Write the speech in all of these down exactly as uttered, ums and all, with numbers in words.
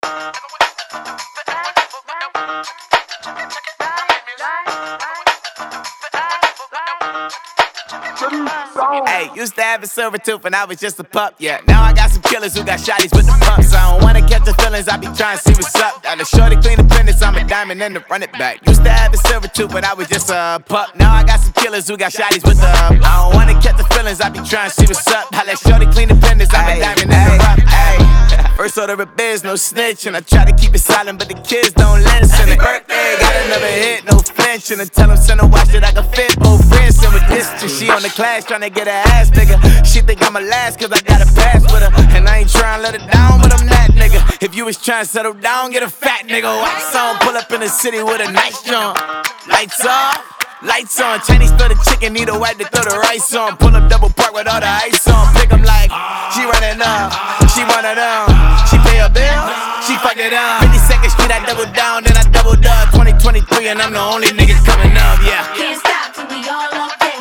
Hey, used to have a silver tooth when I was just a pup, yeah. Now I got some killers who got shotties with the pumps. I don't wanna catch the feelings, I be trying to see what's up. Now the shorty clean the pendants, I'm a diamond and to run it back. Used to have a silver tooth when I was just a pup. Now I got some killers who got shotties with the I don't wanna catch the feelings, I be trying to see what's up. Now that shorty clean the pendants, I'm a diamond and to run it. First order of biz, no snitch, and I try to keep it silent, but the kids don't listen. Birthday, got another hit, no flinch, and I tell them send a watch that I can fit both friends. And with this, she on the class trying to get her ass bigger. She think I'm a last cause I got a pass with her, and I ain't trying to let her down, but I'm that nigga. If you was trying to settle down, get a fat nigga. Wax on, pull up in the city with a nice jump. Lights off, lights on. Chinese throw the chicken, need a wipe to throw the rice on. Pull up double park with all the ice on. Pick 'em like, she running up, she one of them. She pay her bill, she fuck it up. fifty-second Street, I double down, then I doubled up. twenty twenty-three, and I'm the only nigga coming up, yeah. Can't stop till we all okay.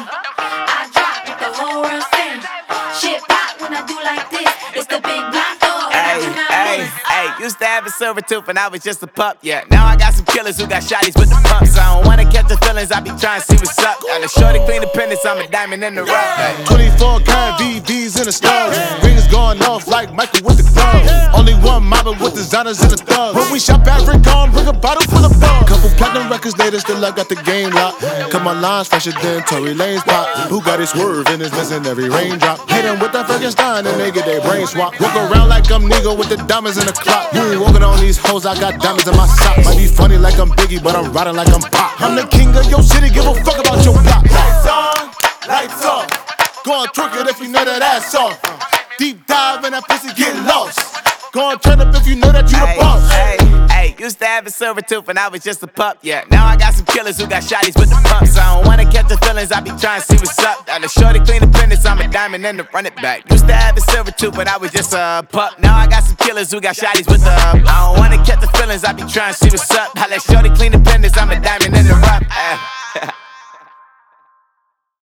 I drop it, the whole world sing. Shit pop when I do like this. It's the big block door. Hey, hey, hey, used to have a silver tooth when I was just a pup, yeah. Now I got some killers who got shotties with the pumps. I don't wanna catch the feelings, I be trying to see what's up. Now the shorty clean the pendants, I'm a diamond in the rough. Hey. twenty-four karat V Vs in the stars. Rings going off like Michael with the gloves. Only one mobbing with designers in the thugs. When we shop at Rick on, bring a bottle full of bug. Couple platinum records later, still I got the game locked. Cut my lines fresher than Tory Lane's pop. Who got his swerve and is missing every raindrop. Hit him with that Frankenstein and they get their brain swap. Walk around like I'm Nego with the diamonds in the clock. You ain't walking on these hoes, I got diamonds in my socks. Might be funny like I'm Biggie, but I'm riding like I'm Pop. I'm the king of your city, give a fuck about your block. Lights on, lights off. Go on, twerk it if you know that ass off. Deep dive in that pussy, get lost. Go on, turn up if you know that you the boss. Hey, hey, used to have a silver tooth when I was just a pup, yeah. Now I got some killers who got shotties with the pumps. I don't wanna catch the feelings, I be trying to see what's up. Now the shorty clean the pendants, I'm a diamond and to run it back. Used to have a silver tooth when I was just a pup. Now I got some killers who got shotties with the I don't wanna catch the feelings, I be trying to see what's up. Now that shorty clean the pendants, I'm a diamond in the rough.